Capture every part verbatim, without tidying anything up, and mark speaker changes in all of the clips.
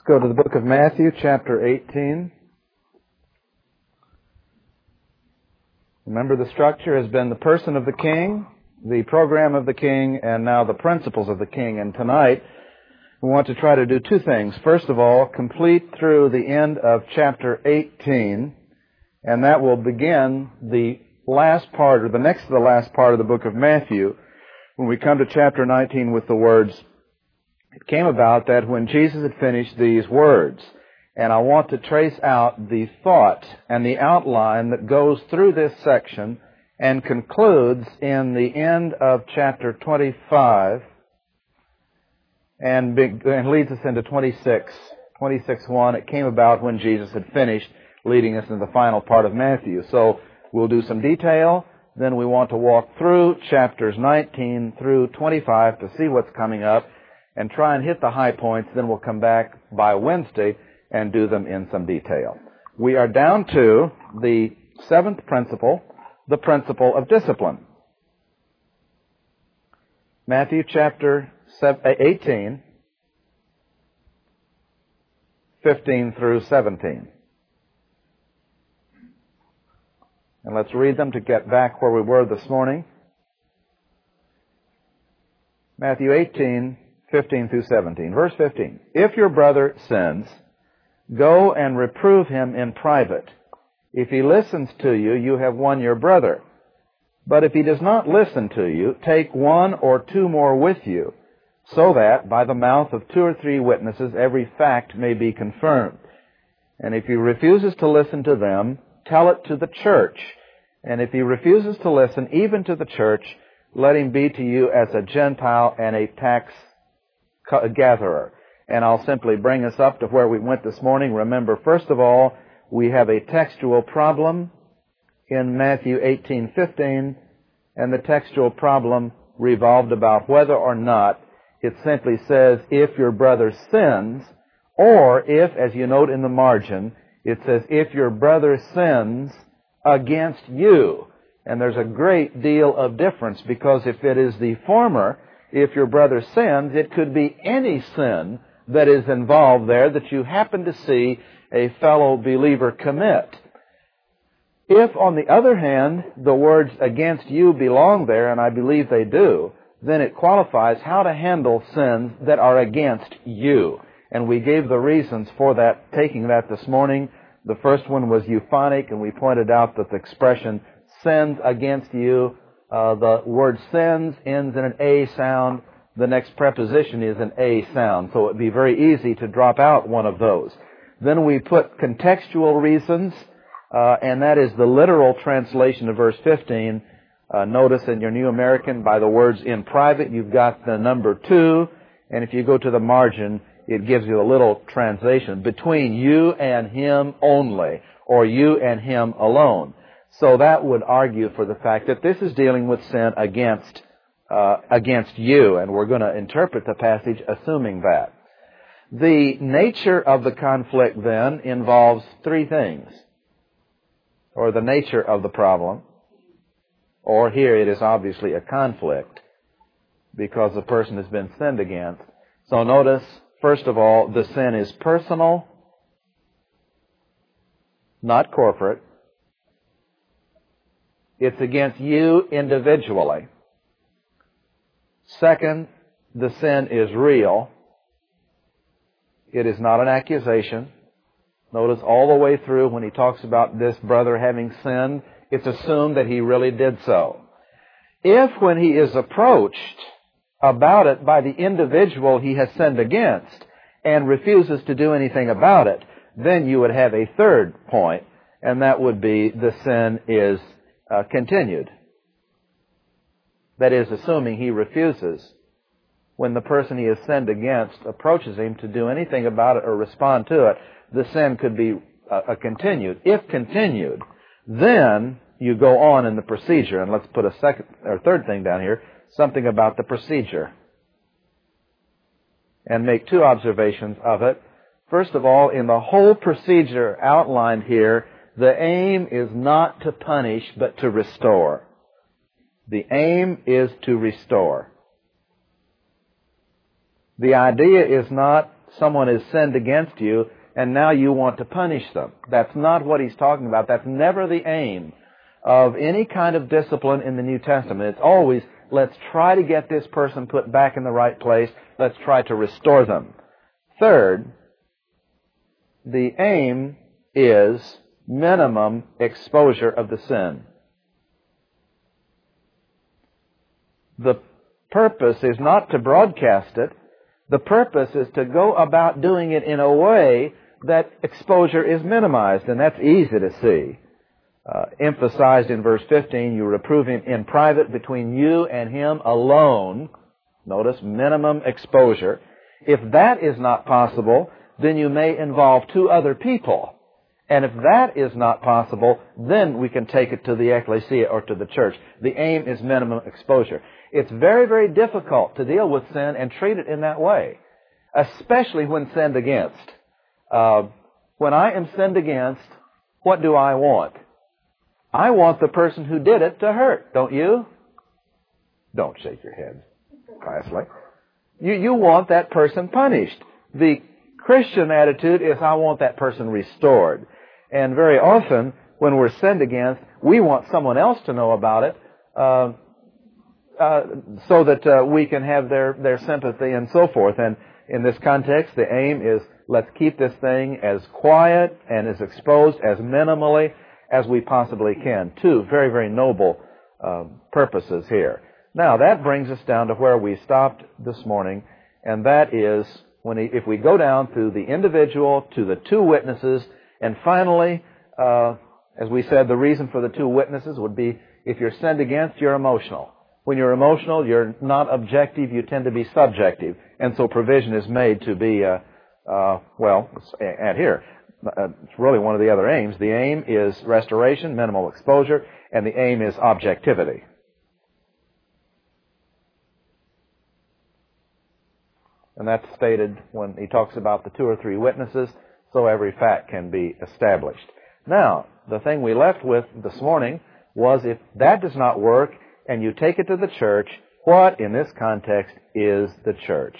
Speaker 1: Go to the book of Matthew, chapter eighteen. Remember, the structure has been the person of the king, the program of the king, and now the principles of the king. And tonight, we want to try to do two things. First of all, complete through the end of chapter eighteen, and that will begin the last part, or the next to the last part of the book of Matthew, when we come to chapter nineteen with the words, "It came about that when Jesus had finished these words," and I want to trace out the thought and the outline that goes through this section and concludes in the end of chapter twenty-five and, big, and leads us into twenty-six. twenty-six one, it came about when Jesus had finished, leading us into the final part of Matthew. So we'll do some detail, then we want to walk through chapters nineteen through twenty-five to see what's coming up and try and hit the high points. Then we'll come back by Wednesday and do them in some detail. We are down to the seventh principle, the principle of discipline. Matthew chapter eighteen, fifteen through seventeen. And let's read them to get back where we were this morning. Matthew eighteen, fifteen through seventeen. Verse fifteen. "If your brother sins, go and reprove him in private. If he listens to you, you have won your brother. But if he does not listen to you, take one or two more with you, so that by the mouth of two or three witnesses every fact may be confirmed. And if he refuses to listen to them, tell it to the church. And if he refuses to listen even to the church, let him be to you as a Gentile and a tax gatherer." And I'll simply bring us up to where we went this morning. Remember, first of all, we have a textual problem in Matthew eighteen fifteen, and the textual problem revolved about whether or not it simply says, "if your brother sins," or if, as you note in the margin, it says, "if your brother sins against you." And there's a great deal of difference, because if it is the former, if your brother sins, it could be any sin that is involved there that you happen to see a fellow believer commit. If, on the other hand, the words "against you" belong there, and I believe they do, then it qualifies how to handle sins that are against you. And we gave the reasons for that, taking that this morning. The first one was euphonic, and we pointed out that the expression "sins against you," uh, the word "sins" ends in an A sound. The next preposition is an A sound, so it would be very easy to drop out one of those. Then we put contextual reasons, uh, and that is the literal translation of verse fifteen. Uh, notice in your New American, by the words "in private," you've got the number two, and if you go to the margin, it gives you a little translation, "between you and him only," or "you and him alone." So that would argue for the fact that this is dealing with sin against uh, against you, and we're going to interpret the passage assuming that. The nature of the conflict then involves three things, or the nature of the problem, or here it is obviously a conflict because the person has been sinned against. So notice, first of all, the sin is personal, not corporate. It's against you individually. Second, the sin is real. It is not an accusation. Notice all the way through when he talks about this brother having sinned, it's assumed that he really did so. If when he is approached about it by the individual he has sinned against and refuses to do anything about it, then you would have a third point, and that would be the sin is uh, continued. That is, assuming he refuses when the person he has sinned against approaches him to do anything about it or respond to it, the sin could be uh, a continued. If continued, then you go on in the procedure. And let's put a second or third thing down here, something about the procedure, and make two observations of it. First of all, in the whole procedure outlined here, the aim is not to punish, but to restore. The aim is to restore. The idea is not someone has sinned against you and now you want to punish them. That's not what he's talking about. That's never the aim of any kind of discipline in the New Testament. It's always, let's try to get this person put back in the right place. Let's try to restore them. Third, the aim is minimum exposure of the sin. The purpose is not to broadcast it. The purpose is to go about doing it in a way that exposure is minimized, and that's easy to see. Uh, emphasized in verse fifteen, you reprove him in private between you and him alone. Notice, minimum exposure. If that is not possible, then you may involve two other people. And if that is not possible, then we can take it to the ecclesia or to the church. The aim is minimum exposure. It's very, very difficult to deal with sin and treat it in that way, especially when sinned against. Uh, when I am sinned against, what do I want? I want the person who did it to hurt, don't you? Don't shake your head, piously. You, you want that person punished. The Christian attitude is, I want that person restored. And very often, when we're sinned against, we want someone else to know about it, uh, uh, so that uh, we can have their, their sympathy and so forth. And in this context, the aim is, let's keep this thing as quiet and as exposed as minimally as we possibly can. Two very, very noble uh, purposes here. Now, that brings us down to where we stopped this morning, and that is, when he, if we go down through the individual to the two witnesses, and finally, uh, as we said, the reason for the two witnesses would be, if you're sinned against, you're emotional. When you're emotional, you're not objective, you tend to be subjective. And so provision is made to be, uh, uh, well, add here, uh, it's really one of the other aims. The aim is restoration, minimal exposure, and the aim is objectivity. And that's stated when he talks about the two or three witnesses, so every fact can be established. Now, the thing we left with this morning was, if that does not work and you take it to the church, what in this context is the church?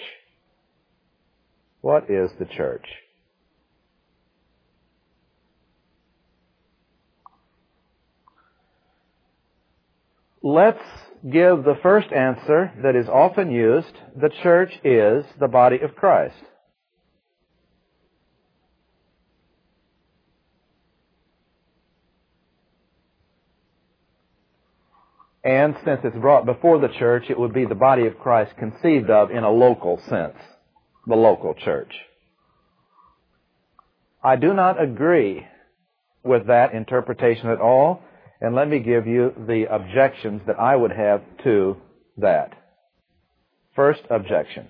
Speaker 1: What is the church? Let's give the first answer that is often used. The church is the body of Christ. And since it's brought before the church, it would be the body of Christ conceived of in a local sense, the local church. I do not agree with that interpretation at all, and let me give you the objections that I would have to that. First objection,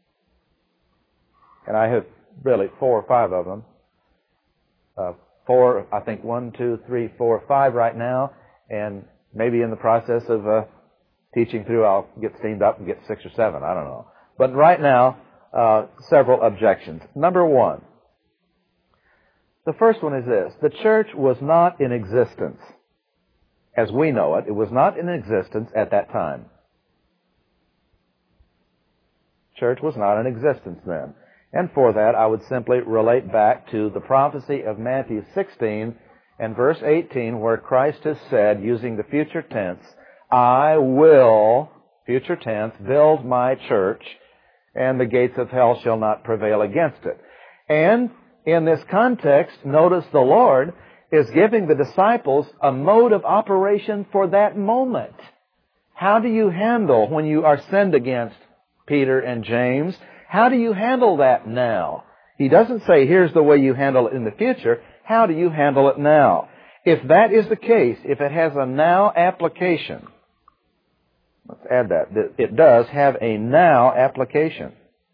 Speaker 1: and I have really four or five of them. Uh, four, I think one, two, three, four, five right now, and maybe in the process of uh, teaching through, I'll get steamed up and get six or seven. I don't know. But right now, uh, several objections. Number one, the first one is this. The church was not in existence as we know it. It was not in existence at that time. Church was not in existence then. And for that, I would simply relate back to the prophecy of Matthew sixteen and verse eighteen, where Christ has said, using the future tense, I will, future tense, build my church, and the gates of hell shall not prevail against it. And in this context, notice the Lord is giving the disciples a mode of operation for that moment. How do you handle when you are sinned against, Peter and James? How do you handle that now? He doesn't say, here's the way you handle it in the future. How do you handle it now? If that is the case, if it has a now application, let's add that, it does have a now application,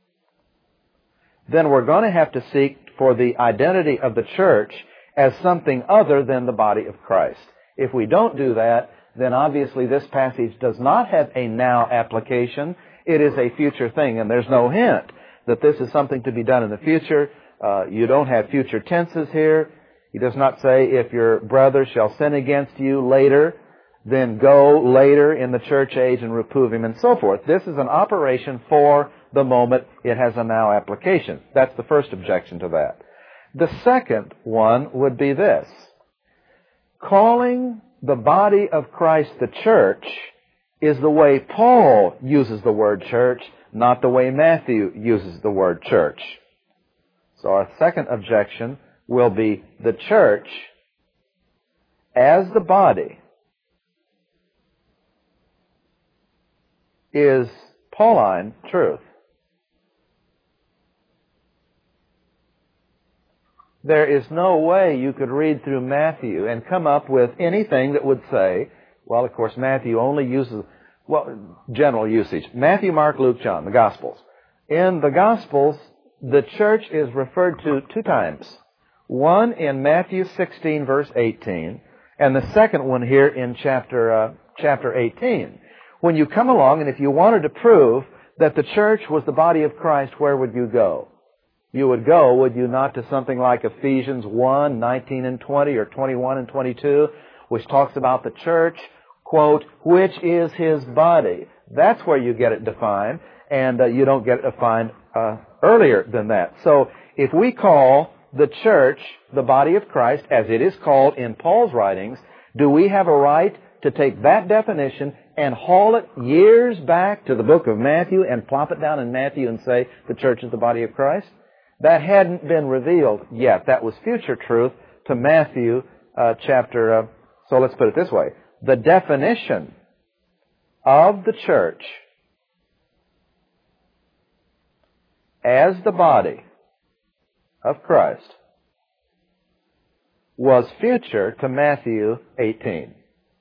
Speaker 1: then we're going to have to seek for the identity of the church as something other than the body of Christ. If we don't do that, then obviously this passage does not have a now application. It is a future thing, and there's no hint that this is something to be done in the future. Uh, you don't have future tenses here. He does not say, if your brother shall sin against you later, then go later in the church age and reprove him and so forth. This is an operation for the moment. It has a now application. That's the first objection to that. The second one would be this. Calling the body of Christ the church is the way Paul uses the word church, not the way Matthew uses the word church. So our second objection will be the church as the body is Pauline truth. There is no way you could read through Matthew and come up with anything that would say, well, of course, Matthew only uses, well, general usage. Matthew, Mark, Luke, John, the Gospels. In the Gospels, the church is referred to two times. One in Matthew sixteen, verse eighteen, and the second one here in chapter, uh, chapter eighteen. When you come along, and if you wanted to prove that the church was the body of Christ, where would you go? You would go, would you not, to something like Ephesians one, nineteen and twenty, or twenty-one and twenty-two, which talks about the church, quote, which is His body. That's where you get it defined, and uh, you don't get it defined uh, earlier than that. So if we call the church the body of Christ, as it is called in Paul's writings, do we have a right to take that definition and haul it years back to the book of Matthew and plop it down in Matthew and say the church is the body of Christ? That hadn't been revealed yet. That was future truth to Matthew uh, chapter, uh, so let's put it this way. The definition of the church as the body of Christ was future to Matthew eighteen.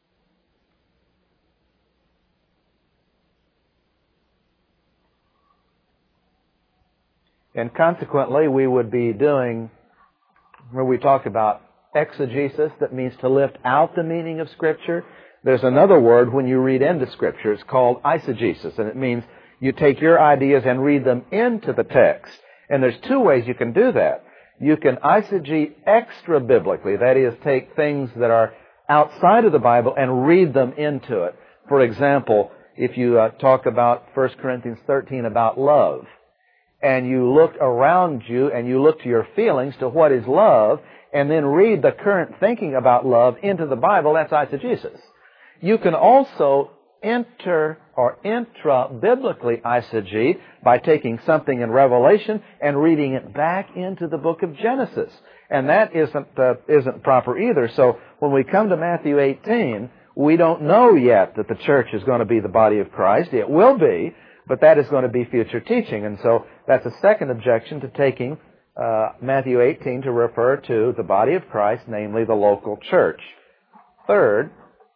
Speaker 1: And consequently, we would be doing, where we talk about exegesis, that means to lift out the meaning of Scripture. There's another word when you read into Scripture. It's called eisegesis, and it means you take your ideas and read them into the text. And there's two ways you can do that. You can eisegete extra-biblically, that is, take things that are outside of the Bible and read them into it. For example, if you uh, talk about First Corinthians thirteen about love, and you look around you and you look to your feelings to what is love, and then read the current thinking about love into the Bible, that's eisegesis. You can also enter or intra-biblically eisegete by taking something in Revelation and reading it back into the book of Genesis. And that isn't, uh, isn't proper either. So when we come to Matthew eighteen, we don't know yet that the church is going to be the body of Christ. It will be, but that is going to be future teaching. And so that's a second objection to taking uh, Matthew eighteen to refer to the body of Christ, namely the local church. Third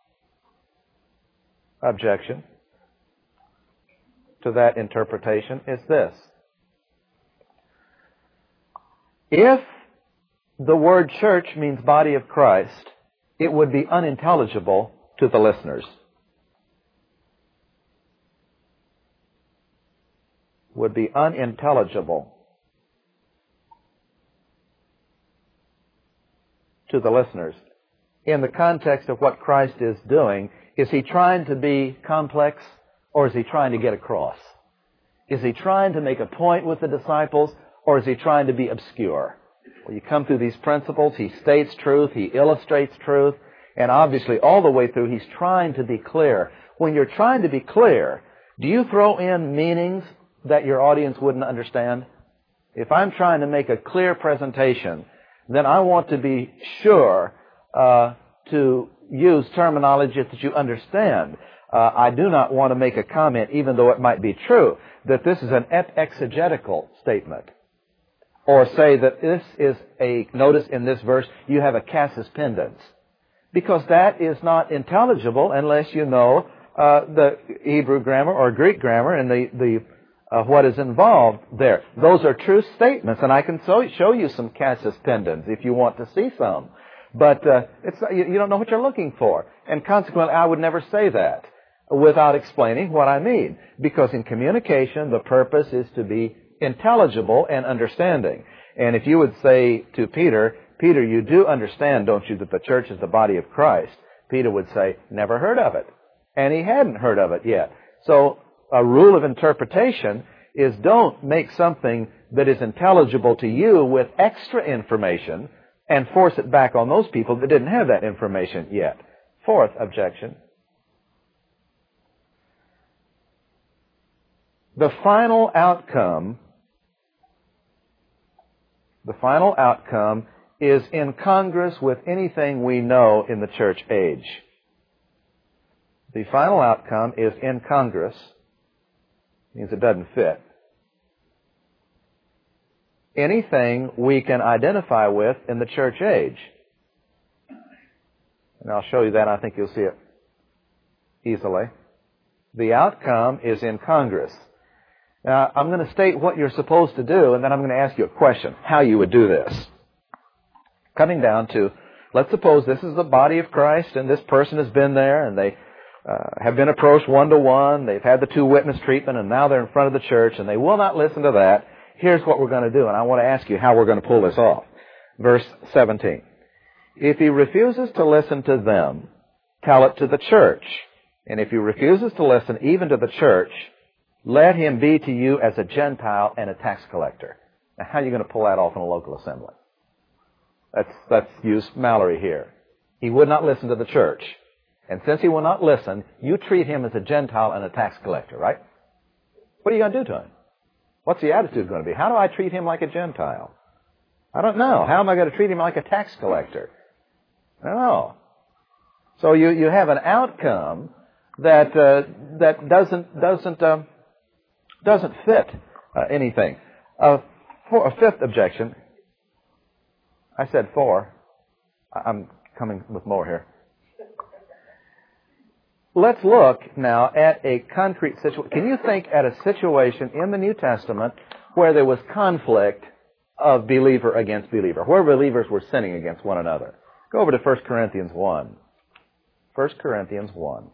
Speaker 1: objection to that interpretation is this. If the word church means body of Christ, it would be unintelligible to the listeners. Would be unintelligible to the listeners. In the context of what Christ is doing, is He trying to be complex, or is He trying to get across? Is He trying to make a point with the disciples, or is He trying to be obscure? Well, you come through these principles, He states truth, He illustrates truth, and obviously all the way through He's trying to be clear. When you're trying to be clear, do you throw in meanings that your audience wouldn't understand? If I'm trying to make a clear presentation, then I want to be sure uh, to use terminology that you understand. Uh, I do not want to make a comment, even though it might be true, that this is an exegetical statement. Or say that this is a, notice in this verse, you have a casus pendens. Because that is not intelligible unless you know uh, the Hebrew grammar or Greek grammar and the, the Uh, what is involved there. Those are true statements, and I can so, show you some casus pendens if you want to see some. But uh, it's, you, you don't know what you're looking for. And consequently, I would never say that without explaining what I mean. Because in communication, the purpose is to be intelligible and understanding. And if you would say to Peter, Peter, you do understand, don't you, that the church is the body of Christ? Peter would say, never heard of it. And he hadn't heard of it yet. So a rule of interpretation is don't make something that is intelligible to you with extra information and force it back on those people that didn't have that information yet. Fourth objection. The final outcome, the final outcome is incongruous with anything we know in the church age. The final outcome is incongruous, means it doesn't fit. Anything we can identify with in the church age. And I'll show you that. I think you'll see it easily. The outcome is incongruous. Now, I'm going to state what you're supposed to do, and then I'm going to ask you a question, how you would do this. Coming down to, let's suppose this is the body of Christ, and this person has been there, and they uh, have been approached one-to-one. They've had the two witness treatment, and now they're in front of the church, and they will not listen to that. Here's what we're going to do, and I want to ask you how we're going to pull this off. Verse seventeen. If he refuses to listen to them, tell it to the church. And if he refuses to listen even to the church, let him be to you as a Gentile and a tax collector. Now, how are you going to pull that off in a local assembly? Let's, let's use Mallory here. He would not listen to the church. And since he will not listen, you treat him as a Gentile and a tax collector, right? What are you going to do to him? What's the attitude going to be? How do I treat him like a Gentile? I don't know. How am I going to treat him like a tax collector? I don't know. So you, you have an outcome that uh, that doesn't doesn't uh, doesn't fit uh, anything. Uh, for a fifth objection, I said four. I'm coming with more here. Let's look now at a concrete situation. Can you think at a situation in the New Testament where there was conflict of believer against believer, where believers were sinning against one another? Go over to First Corinthians one. First Corinthians one.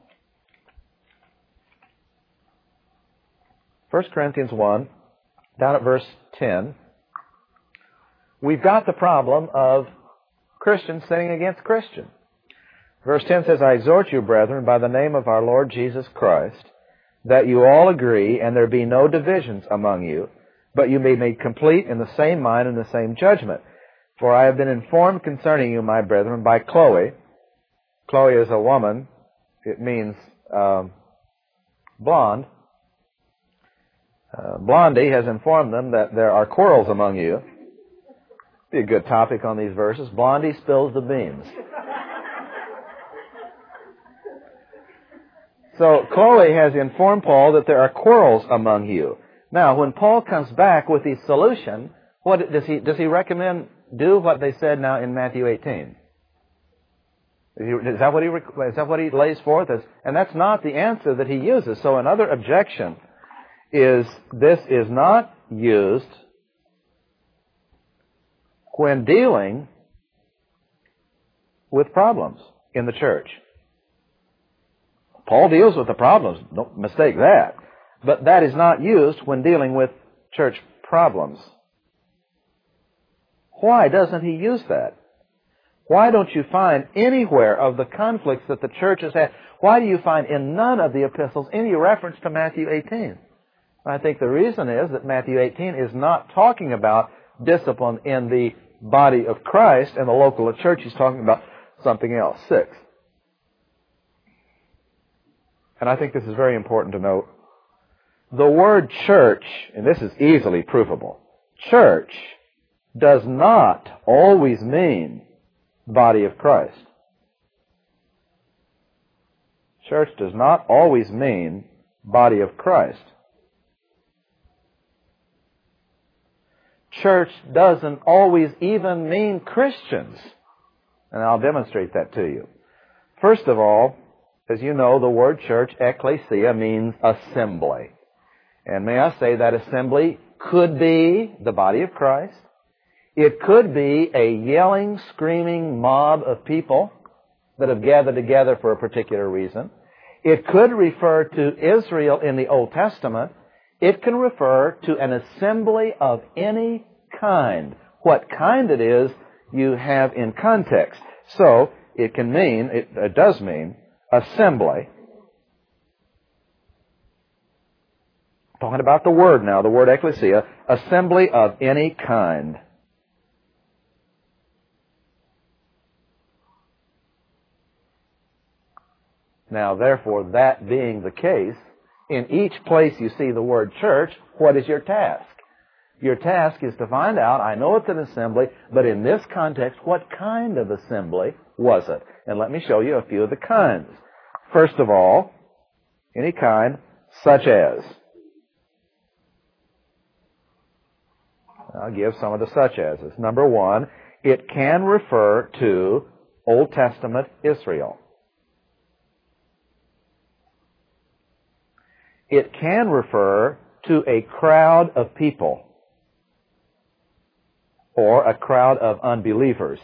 Speaker 1: First Corinthians one, down at verse ten. We've got the problem of Christians sinning against Christians. Verse ten says, I exhort you, brethren, by the name of our Lord Jesus Christ, that you all agree, and there be no divisions among you, but you be made complete in the same mind and the same judgment. For I have been informed concerning you, my brethren, by Chloe. Chloe is a woman. It means um, blonde. Uh, Blondie has informed them that there are quarrels among you. Be a good topic on these verses. Blondie spills the beans. So Chloe has informed Paul that there are quarrels among you. Now, when Paul comes back with the solution, what does he does he recommend? Do what they said now in Matthew eighteen. Is that what he is that what he lays forth as? And that's not the answer that he uses. So another objection is this is not used when dealing with problems in the church. Paul deals with the problems, don't mistake that. But that is not used when dealing with church problems. Why doesn't he use that? Why don't you find anywhere of the conflicts that the church has had, why do you find in none of the epistles any reference to Matthew eighteen? I think the reason is that Matthew eighteen is not talking about discipline in the body of Christ and the local church. He's talking about something else. Six. And I think this is very important to note. The word church, and this is easily provable, church does not always mean body of Christ. Church does not always mean body of Christ. Church doesn't always even mean Christians. And I'll demonstrate that to you. First of all, as you know, the word church, ecclesia, means assembly. And may I say that assembly could be the body of Christ. It could be a yelling, screaming mob of people that have gathered together for a particular reason. It could refer to Israel in the Old Testament. It can refer to an assembly of any kind. What kind it is, you have in context. So, it can mean, it, it does mean, assembly. Talking about the word now, the word ecclesia, assembly of any kind. Now, therefore, that being the case, in each place you see the word church, what is your task? Your task is to find out, I know it's an assembly, but in this context, what kind of assembly was it? And let me show you a few of the kinds. First of all, any kind, such as. I'll give some of the such as's. Number one, it can refer to Old Testament Israel. It can refer to a crowd of people or a crowd of unbelievers.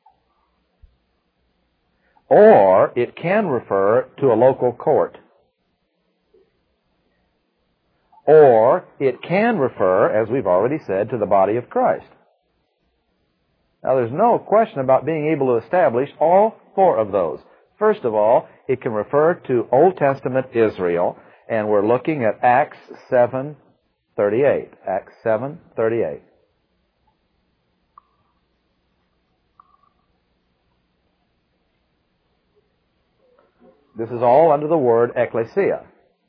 Speaker 1: Or it can refer to a local court. Or it can refer, as we've already said, to the body of Christ. Now, there's no question about being able to establish all four of those. First of all, it can refer to Old Testament Israel, and we're looking at Acts seven thirty-eight. Acts seven thirty-eight. This is all under the word ecclesia.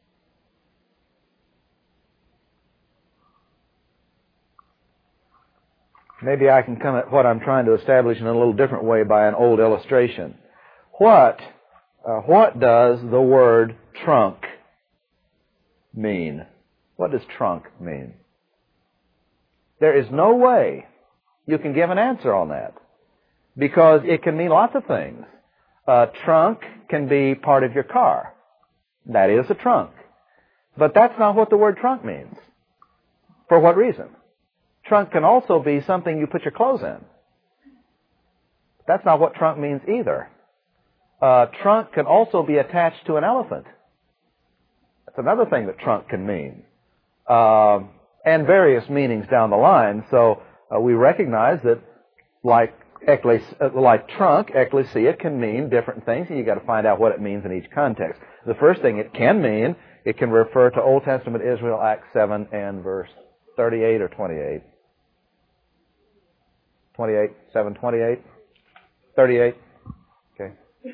Speaker 1: Maybe I can come at what I'm trying to establish in a little different way by an old illustration. What, uh, what does the word trunk mean? What does trunk mean? There is no way you can give an answer on that, because it can mean lots of things. A trunk can be part of your car. That is a trunk. But that's not what the word trunk means. For what reason? Trunk can also be something you put your clothes in. That's not what trunk means either. A trunk can also be attached to an elephant. That's another thing that trunk can mean. Uh, and various meanings down the line. So uh, we recognize that like Ecclesia, like trunk, ecclesia can mean different things, and you've got to find out what it means in each context. The first thing it can mean, it can refer to Old Testament Israel, Acts seven and verse thirty-eight or twenty-eight. twenty-eight, seven twenty-eight, thirty-eight. Okay.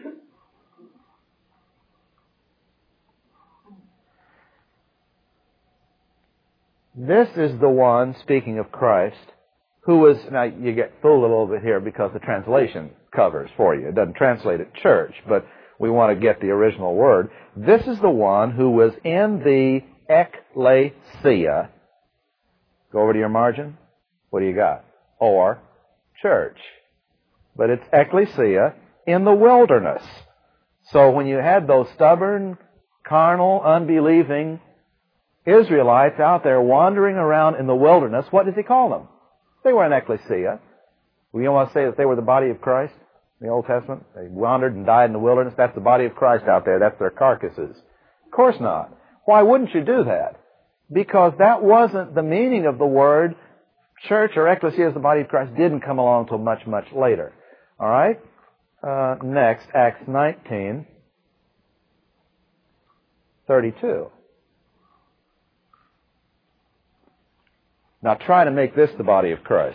Speaker 1: This is the one, speaking of Christ, who was, now you get fooled a little bit here because the translation covers for you. It doesn't translate it church, but we want to get the original word. This is the one who was in the ecclesia. Go over to your margin. What do you got? Or church. But it's ecclesia in the wilderness. So when you had those stubborn, carnal, unbelieving Israelites out there wandering around in the wilderness, what does he call them? They were an ecclesia. We don't want to say that they were the body of Christ in the Old Testament. They wandered and died in the wilderness. That's the body of Christ out there. That's their carcasses. Of course not. Why wouldn't you do that? Because that wasn't the meaning of the word church or ecclesia as the body of Christ didn't come along until much, much later. All right? Uh, next, Acts nineteen thirty-two. Now try to make this the body of Christ.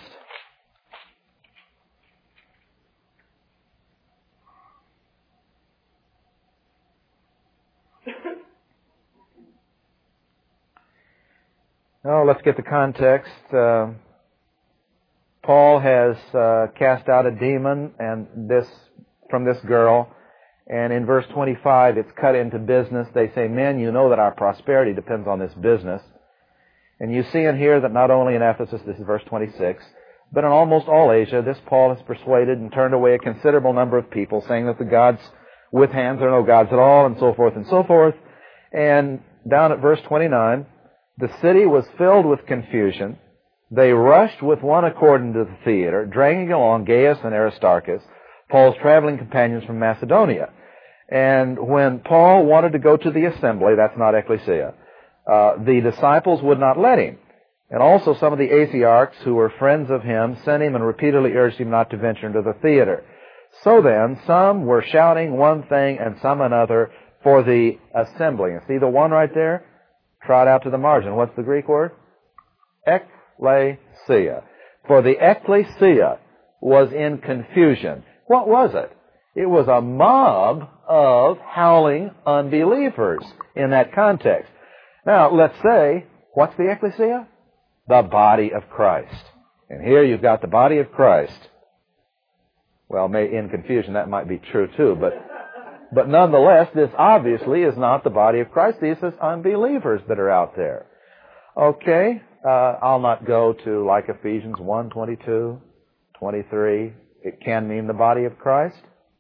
Speaker 1: Oh, let's get the context. Uh, Paul has uh, cast out a demon, and this from this girl. And in verse twenty-five, it's cut into business. They say, "Men, you know that our prosperity depends on this business." And you see in here that not only in Ephesus, this is verse twenty-six, but in almost all Asia, this Paul has persuaded and turned away a considerable number of people, saying that the gods with hands are no gods at all, and so forth and so forth. And down at verse twenty-nine, the city was filled with confusion. They rushed with one accord into the theater, dragging along Gaius and Aristarchus, Paul's traveling companions from Macedonia. And when Paul wanted to go to the assembly, that's not ecclesia, Uh, the disciples would not let him. And also some of the Asiarchs, who were friends of him, sent him and repeatedly urged him not to venture into the theater. So then, some were shouting one thing and some another for the assembly. And see the one right there? Trot out to the margin. What's the Greek word? Ekklesia. For the ecclesia was in confusion. What was it? It was a mob of howling unbelievers in that context. Now, let's say, what's the ecclesia? The body of Christ. And here you've got the body of Christ. Well, may, in confusion, that might be true too, but but nonetheless, this obviously is not the body of Christ. These are unbelievers that are out there. Okay, uh, I'll not go to like Ephesians one, twenty-two, twenty-three. It can mean the body of Christ.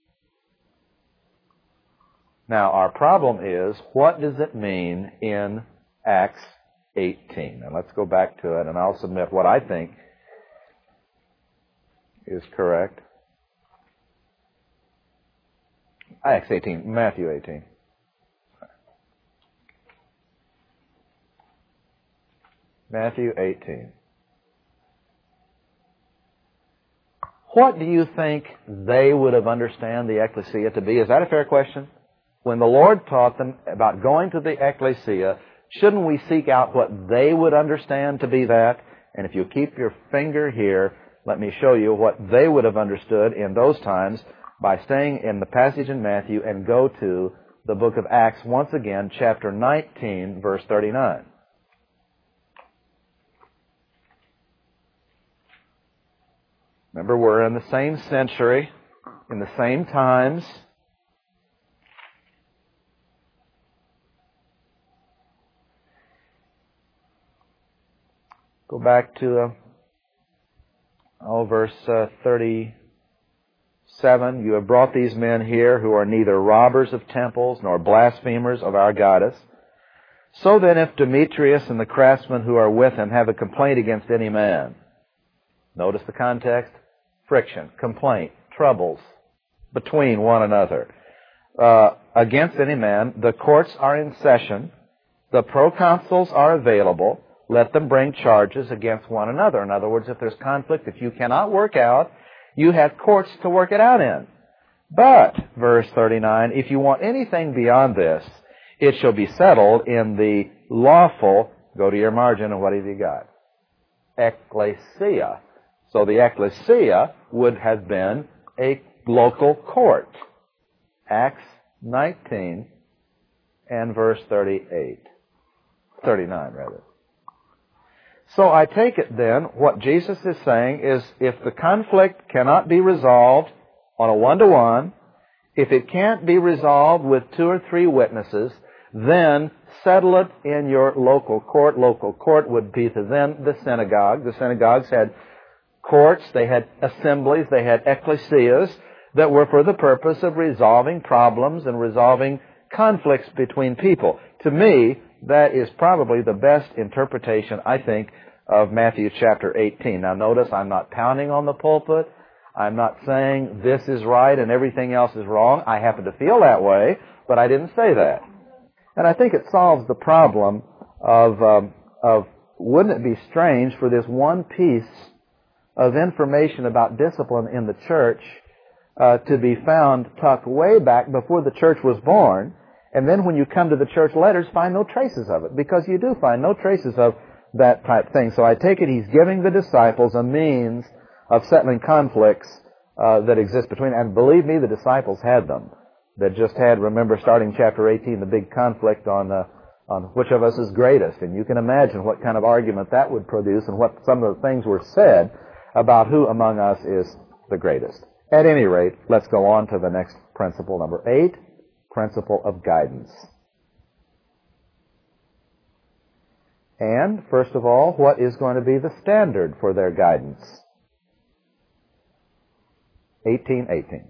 Speaker 1: Now, our problem is, what does it mean in Acts eighteen? And let's go back to it, and I'll submit what I think is correct. Acts eighteen, Matthew eighteen. Matthew eighteen. What do you think they would have understood the ecclesia to be? Is that a fair question? When the Lord taught them about going to the ecclesia, shouldn't we seek out what they would understand to be that? And if you keep your finger here, let me show you what they would have understood in those times by staying in the passage in Matthew and go to the book of Acts once again, chapter nineteen, verse thirty-nine. Remember, we're in the same century, in the same times. Go back to, uh, oh, verse uh, thirty-seven. You have brought these men here who are neither robbers of temples nor blasphemers of our goddess. So then, if Demetrius and the craftsmen who are with him have a complaint against any man, notice the context, friction, complaint, troubles between one another. Uh, against any man, the courts are in session, the proconsuls are available, let them bring charges against one another. In other words, if there's conflict that you cannot work out, you have courts to work it out in. But, verse thirty-nine, if you want anything beyond this, it shall be settled in the lawful, go to your margin, and what have you got? Ecclesia. So the ecclesia would have been a local court. Acts nineteen and verse thirty-eight. thirty-nine, rather. So I take it then, what Jesus is saying is, if the conflict cannot be resolved on a one-to-one, if it can't be resolved with two or three witnesses, then settle it in your local court. Local court would be to them the synagogue. The synagogues had courts, they had assemblies, they had ecclesias that were for the purpose of resolving problems and resolving conflicts between people. To me, that is probably the best interpretation, I think, of Matthew chapter eighteen. Now notice, I'm not pounding on the pulpit. I'm not saying this is right and everything else is wrong. I happen to feel that way, but I didn't say that. And I think it solves the problem of, um, of wouldn't it be strange for this one piece of information about discipline in the church uh, to be found tucked way back before the church was born, and then when you come to the church letters, find no traces of it, because you do find no traces of that type thing. So I take it he's giving the disciples a means of settling conflicts uh, that exist between, and believe me, the disciples had them. That just had, remember, starting chapter eighteen, the big conflict on uh, on which of us is greatest, and you can imagine what kind of argument that would produce and what some of the things were said about who among us is the greatest. At any rate, let's go on to the next principle, number eight, principle of guidance. And, first of all, what is going to be the standard for their guidance? eighteen eighteen.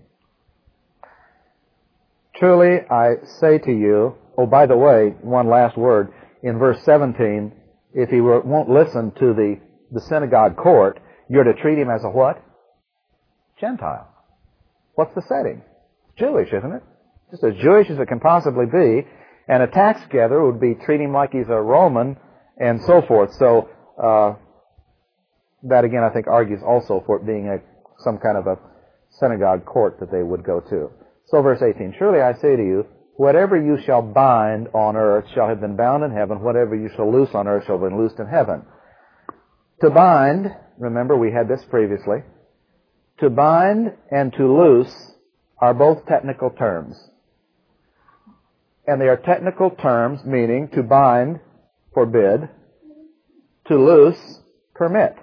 Speaker 1: Truly, I say to you, oh, by the way, one last word, in verse seventeen, if he won't listen to the, the synagogue court, you're to treat him as a what? Gentile. What's the setting? It's Jewish, isn't it? Just as Jewish as it can possibly be. And a tax gatherer would be treating him like he's a Roman and so forth. So, uh, that again I think argues also for it being a, some kind of a synagogue court that they would go to. So verse eighteen, surely I say to you, whatever you shall bind on earth shall have been bound in heaven. Whatever you shall loose on earth shall have been loosed in heaven. To bind, remember we had this previously, to bind and to loose are both technical terms. And they are technical terms meaning to bind, forbid, to loose, permit.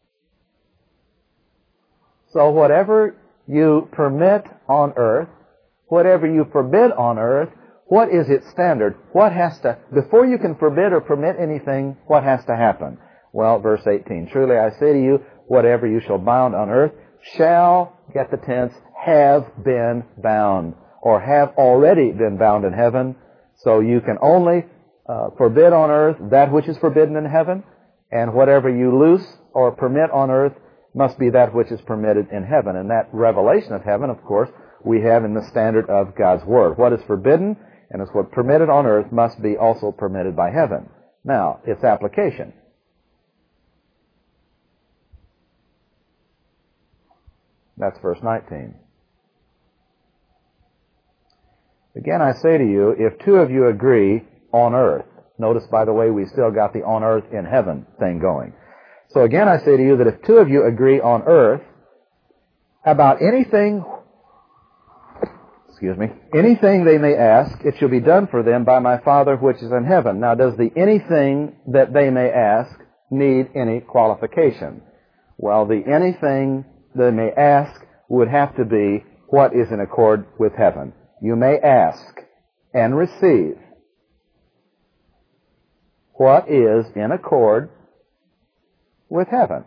Speaker 1: So whatever you permit on earth, whatever you forbid on earth, what is its standard? What has to, before you can forbid or permit anything, what has to happen? Well, verse eighteen, truly I say to you, whatever you shall bind on earth shall, get the tense, have been bound, or have already been bound in heaven. So you can only uh, forbid on earth that which is forbidden in heaven, and whatever you loose or permit on earth must be that which is permitted in heaven. And that revelation of heaven, of course, we have in the standard of God's Word. What is forbidden and is what permitted on earth must be also permitted by heaven. Now, its application. That's verse nineteen. Again, I say to you, if two of you agree on earth, notice, by the way, we still got the on earth in heaven thing going. So again, I say to you that if two of you agree on earth about anything, excuse me, anything they may ask, it shall be done for them by my Father which is in heaven. Now, does the anything that they may ask need any qualification? Well, the anything they may ask would have to be what is in accord with heaven. You may ask and receive what is in accord with heaven.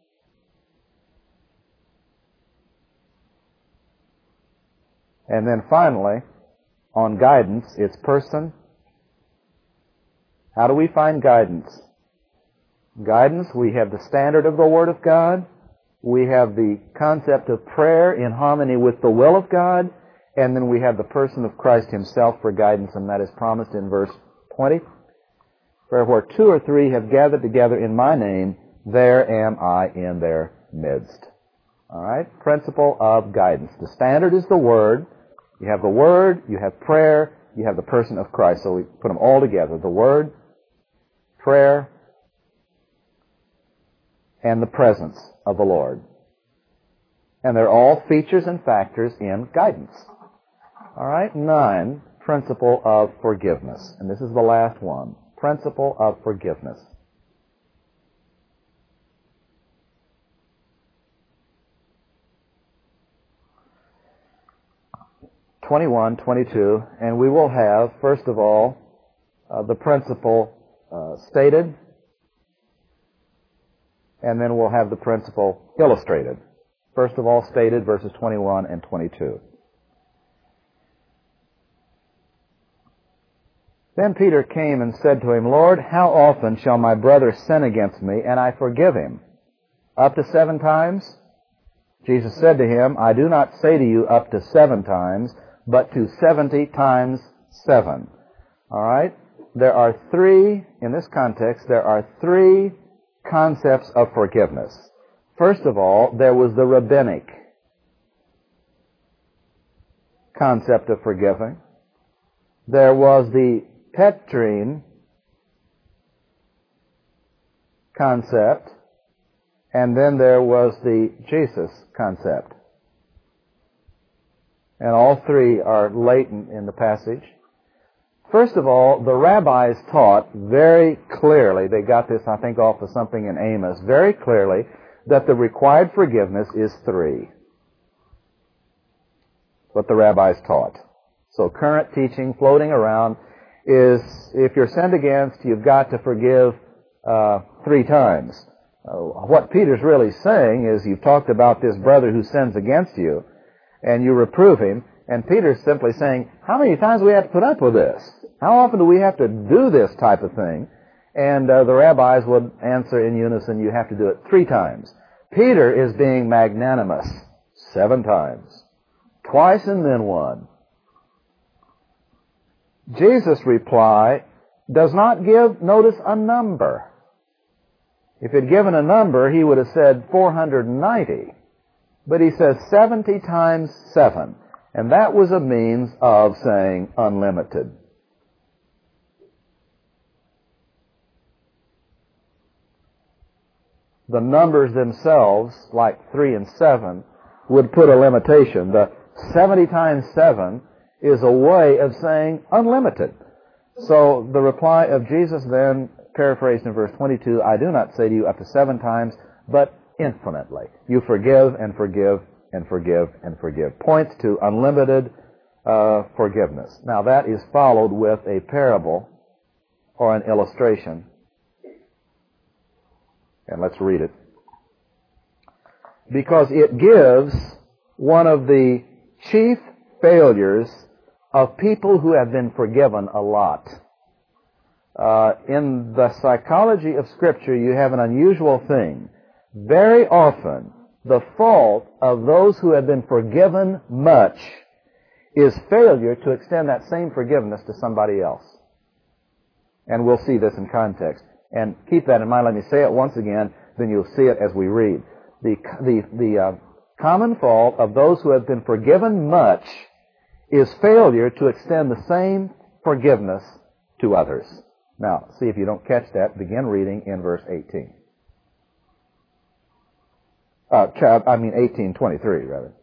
Speaker 1: And then finally, on guidance, its person. How do we find guidance? Guidance, we have the standard of the Word of God. We have the concept of prayer in harmony with the will of God. And then we have the person of Christ Himself for guidance, and that is promised in verse twenty. For where two or three have gathered together in my name, there am I in their midst. All right? Principle of guidance. The standard is the Word. You have the Word, you have prayer, you have the person of Christ. So we put them all together. The Word, prayer, and the presence of the Lord. And they're all features and factors in guidance. All right? Nine, principle of forgiveness. And this is the last one. Principle of forgiveness. twenty-one, twenty-two, and we will have, first of all, uh, the principle uh, stated, and then we'll have the principle illustrated. First of all, stated, verses twenty-one and twenty-two. Then Peter came and said to him, Lord, how often shall my brother sin against me, and I forgive him? Up to seven times? Jesus said to him, I do not say to you up to seven times, but to seventy times seven. All right? There are three, in this context, there are three concepts of forgiveness. First of all, there was the rabbinic concept of forgiving. There was the Petrine concept, and then there was the Jesus concept. And all three are latent in the passage. First of all, the rabbis taught very clearly, they got this, I think, off of something in Amos, very clearly, that the required forgiveness is three. What the rabbis taught. So current teaching floating around is, if you're sinned against, you've got to forgive uh, three times. Uh, what Peter's really saying is, you've talked about this brother who sins against you, and you reprove him, and Peter's simply saying, how many times do we have to put up with this? How often do we have to do this type of thing? And uh, the rabbis would answer in unison, you have to do it three times. Peter is being magnanimous. Seven times. Twice and then one. Jesus' reply does not give, notice, a number. If he'd given a number, he would have said four hundred ninety. But he says seventy times seven. And that was a means of saying unlimited. The numbers themselves, like three and seven, would put a limitation. The seventy times seven is a way of saying unlimited. So the reply of Jesus then, paraphrased in verse twenty-two, I do not say to you up to seven times, but infinitely. You forgive and forgive and forgive and forgive. Points to unlimited uh, forgiveness. Now that is followed with a parable or an illustration. And let's read it. Because it gives one of the chief failures of people who have been forgiven a lot. Uh, in the psychology of Scripture, you have an unusual thing. Very often, the fault of those who have been forgiven much is failure to extend that same forgiveness to somebody else. And we'll see this in context. And keep that in mind. Let me say it once again, then you'll see it as we read. The, the, the uh, common fault of those who have been forgiven much is failure to extend the same forgiveness to others. Now, see if you don't catch that. Begin reading in verse eighteen. Uh, I mean eighteen twenty-three, rather.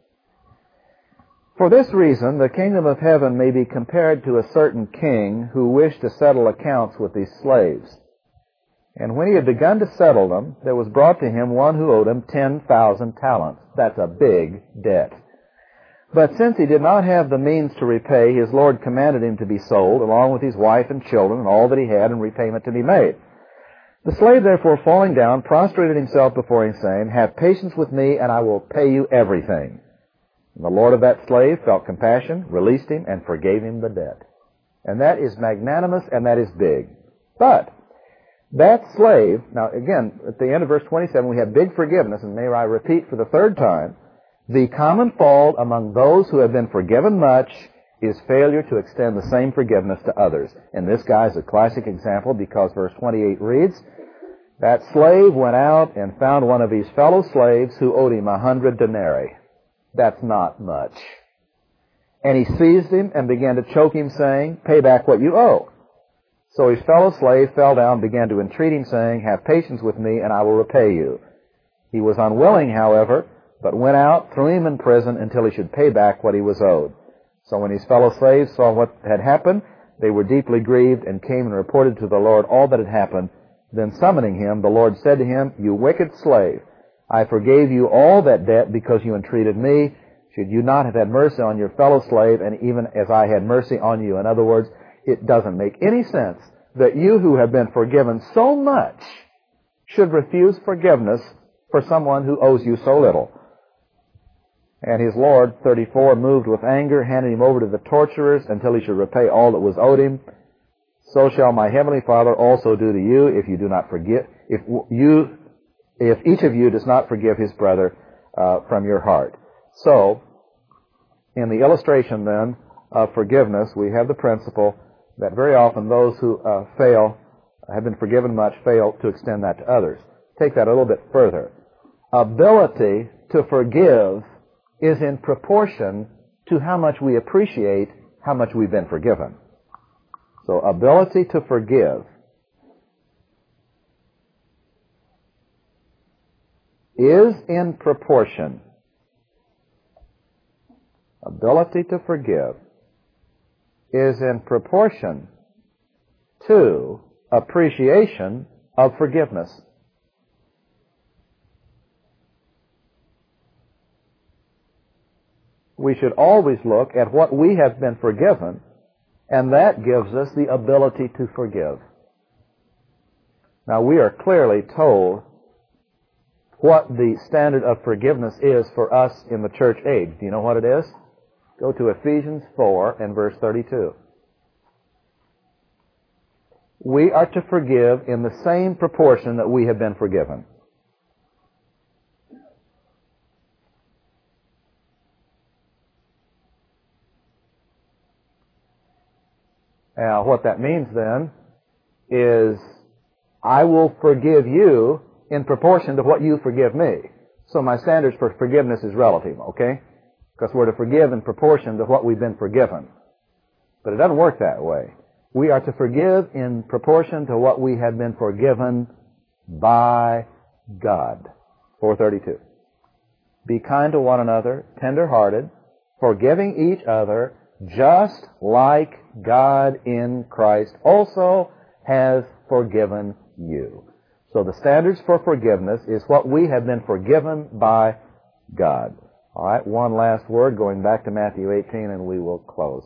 Speaker 1: For this reason, the kingdom of heaven may be compared to a certain king who wished to settle accounts with these slaves. And when he had begun to settle them, there was brought to him one who owed him ten thousand talents. That's a big debt. But since he did not have the means to repay, his Lord commanded him to be sold, along with his wife and children and all that he had, and repayment to be made. The slave, therefore, falling down, prostrated himself before him, saying, Have patience with me, and I will pay you everything. And the Lord of that slave felt compassion, released him, and forgave him the debt. And that is magnanimous, and that is big. But that slave, now again, at the end of verse twenty-seven, we have big forgiveness, and may I repeat for the third time, the common fault among those who have been forgiven much is failure to extend the same forgiveness to others. And this guy is a classic example because verse twenty-eight reads, That slave went out and found one of his fellow slaves who owed him a hundred denarii. That's not much. And he seized him and began to choke him, saying, Pay back what you owe. So his fellow slave fell down and began to entreat him, saying, Have patience with me, and I will repay you. He was unwilling, however, but went out, threw him in prison until he should pay back what he was owed. So when his fellow slaves saw what had happened, they were deeply grieved and came and reported to the Lord all that had happened. Then summoning him, the Lord said to him, You wicked slave, I forgave you all that debt because you entreated me. Should you not have had mercy on your fellow slave, and even as I had mercy on you? In other words, it doesn't make any sense that you who have been forgiven so much should refuse forgiveness for someone who owes you so little. And his Lord, thirty-four, moved with anger, handed him over to the torturers until he should repay all that was owed him. So shall my heavenly Father also do to you if you do not forgive, if you, if each of you does not forgive his brother uh, from your heart. So, in the illustration then of forgiveness, we have the principle that very often those who uh, fail, have been forgiven much, fail to extend that to others. Take that a little bit further. Ability to forgive is in proportion to how much we appreciate how much we've been forgiven. So ability to forgive is in proportion. Ability to forgive is in proportion to appreciation of forgiveness. We should always look at what we have been forgiven, and that gives us the ability to forgive. Now, we are clearly told what the standard of forgiveness is for us in the church age. Do you know what it is? Go to Ephesians four and verse thirty-two. We are to forgive in the same proportion that we have been forgiven. Now, what that means then is I will forgive you in proportion to what you forgive me. So my standards for forgiveness is relative, okay? Because we're to forgive in proportion to what we've been forgiven. But it doesn't work that way. We are to forgive in proportion to what we have been forgiven by God. four thirty-two. Be kind to one another, tender-hearted, forgiving each other, just like God in Christ also has forgiven you. So the standards for forgiveness is what we have been forgiven by God. All right, one last word going back to Matthew eighteen and we will close.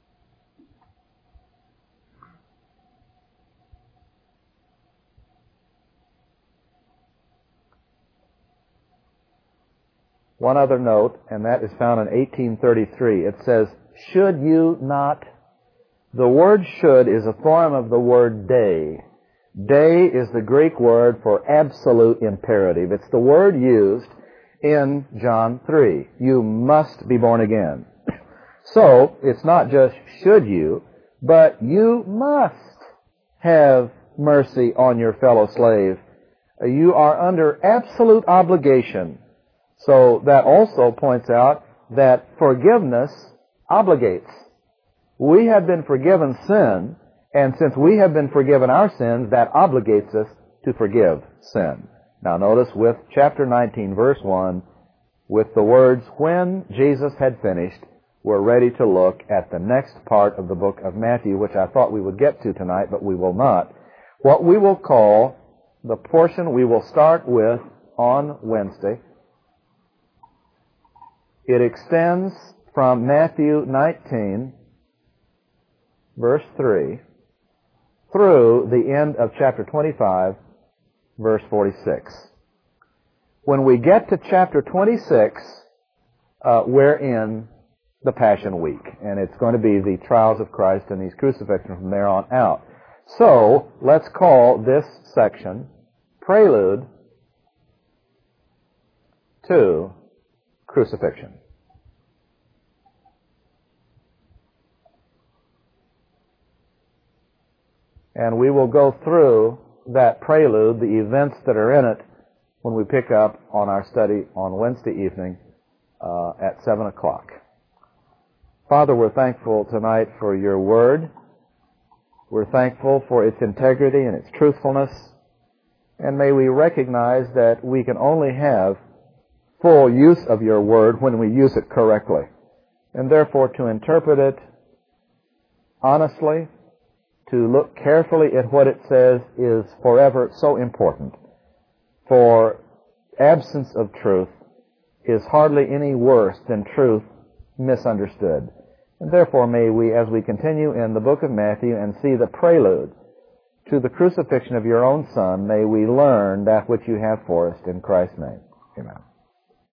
Speaker 1: One other note, and that is found in eighteen thirty-three. It says, should you not? The word should is a form of the word day. Day is the Greek word for absolute imperative. It's the word used in John three. You must be born again. So, it's not just should you, but you must have mercy on your fellow slave. You are under absolute obligation. So that also points out that forgiveness obligates. We have been forgiven sin, and since we have been forgiven our sins, that obligates us to forgive sin. Now notice with chapter nineteen, verse one, with the words, when Jesus had finished, we're ready to look at the next part of the book of Matthew, which I thought we would get to tonight, but we will not. What we will call the portion we will start with on Wednesday. It extends from Matthew nineteen, verse three, through the end of chapter twenty-five, verse forty-six. When we get to chapter twenty-six, uh, we're in the Passion Week, and it's going to be the trials of Christ and His crucifixion from there on out. So, let's call this section Prelude to Crucifixion. And we will go through that prelude, the events that are in it, when we pick up on our study on Wednesday evening uh, at seven o'clock. Father, we're thankful tonight for your word. We're thankful for its integrity and its truthfulness. And may we recognize that we can only have full use of your word when we use it correctly. And therefore, to interpret it honestly, to look carefully at what it says is forever so important. For absence of truth is hardly any worse than truth misunderstood. And therefore may we, as we continue in the book of Matthew and see the prelude to the crucifixion of your own Son, may we learn that which you have for us in Christ's name. Amen.